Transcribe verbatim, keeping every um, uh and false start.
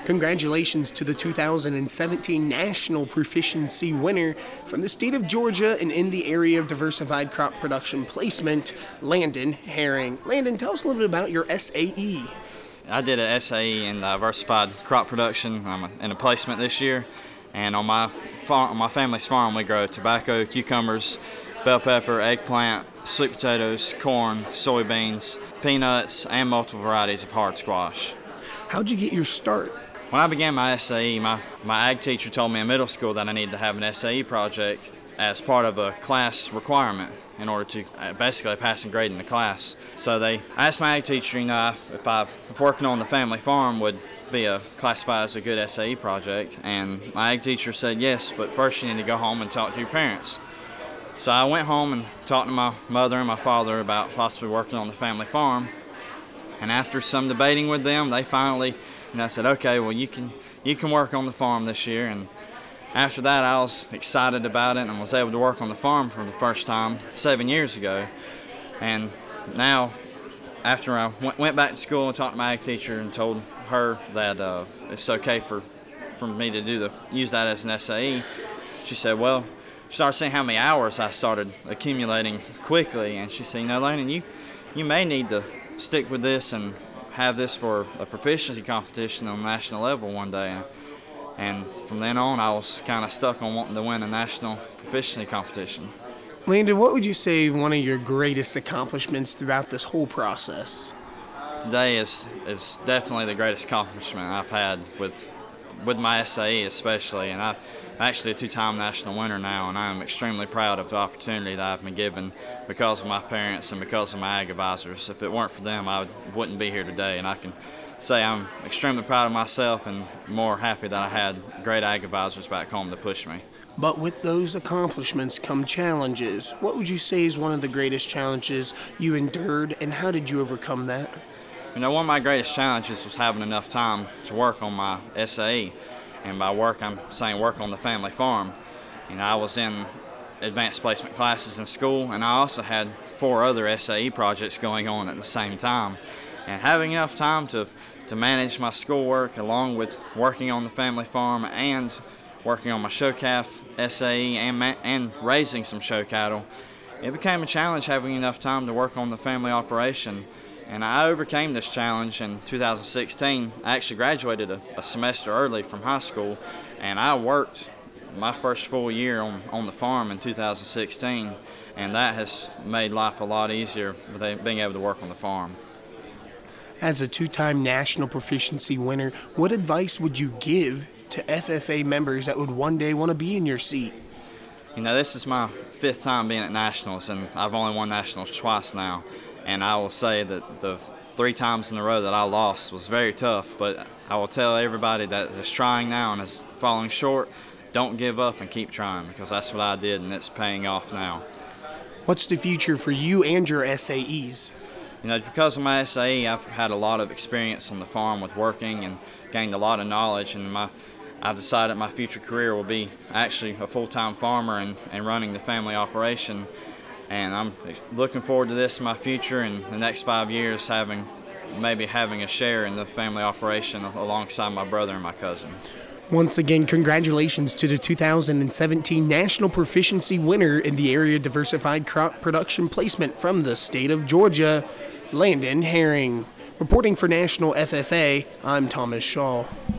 Congratulations to the two thousand seventeen National Proficiency winner from the state of Georgia and in the area of diversified crop production placement, Landon Herring. Landon, tell us a little bit about your S A E. I did an S A E in diversified crop production um, in a placement this year, and on my farm, on my family's farm, we grow tobacco, cucumbers, bell pepper, eggplant, sweet potatoes, corn, soybeans, peanuts, and multiple varieties of hard squash. How'd you get your start? When I began my S A E, my, my ag teacher told me in middle school that I needed to have an S A E project as part of a class requirement in order to uh, basically pass and grade in the class. So they asked my ag teacher, you know, if I if working on the family farm would be a classified as a good S A E project, and my ag teacher said yes, but first you need to go home and talk to your parents. So I went home and talked to my mother and my father about possibly working on the family farm, and after some debating with them, they finally, you know, said, okay, well you can you can work on the farm this year. And after that, I was excited about it and was able to work on the farm for the first time seven years ago. And now, after I went back to school and talked to my ag teacher and told her that uh, it's okay for, for me to do the use that as an S A E, she said, well, she started seeing how many hours I started accumulating quickly, and she said, you know, Landon, you, you may need to stick with this and have this for a proficiency competition on the national level one day. And from then on, I was kind of stuck on wanting to win a national proficiency competition. Landon, what would you say one of your greatest accomplishments throughout this whole process? Today is is definitely the greatest accomplishment I've had with with my S A E especially, and I'm actually a two-time national winner now, and I am extremely proud of the opportunity that I've been given because of my parents and because of my ag advisors. If it weren't for them, I would, wouldn't be here today, and I can say I'm extremely proud of myself and more happy that I had great ag advisors back home to push me. But with those accomplishments come challenges. What would you say is one of the greatest challenges you endured, and how did you overcome that? You know, one of my greatest challenges was having enough time to work on my S A E. And by work, I'm saying work on the family farm. You know, I was in advanced placement classes in school, and I also had four other S A E projects going on at the same time. And having enough time to, to manage my schoolwork along with working on the family farm and working on my show calf S A E and, ma- and raising some show cattle, it became a challenge having enough time to work on the family operation. And I overcame this challenge in two thousand sixteen. I actually graduated a, a semester early from high school, and I worked my first full year on, on the farm in two thousand sixteen, and that has made life a lot easier with being able to work on the farm. As a two-time national proficiency winner, what advice would you give to F F A members that would one day want to be in your seat? You know, this is my fifth time being at nationals, and I've only won nationals twice now. And I will say that the three times in a row that I lost was very tough, but I will tell everybody that is trying now and is falling short, don't give up and keep trying, because that's what I did, and it's paying off now. What's the future for you and your S A Es? You know, because of my S A E, I've had a lot of experience on the farm with working and gained a lot of knowledge, and my I've decided my future career will be actually a full-time farmer and, and running the family operation. And I'm looking forward to this in my future, and the next five years having maybe having a share in the family operation alongside my brother and my cousin. Once again, congratulations to the two thousand seventeen National Proficiency winner in the area diversified crop production placement from the state of Georgia, Landon Herring. Reporting for National F F A, I'm Thomas Shaw.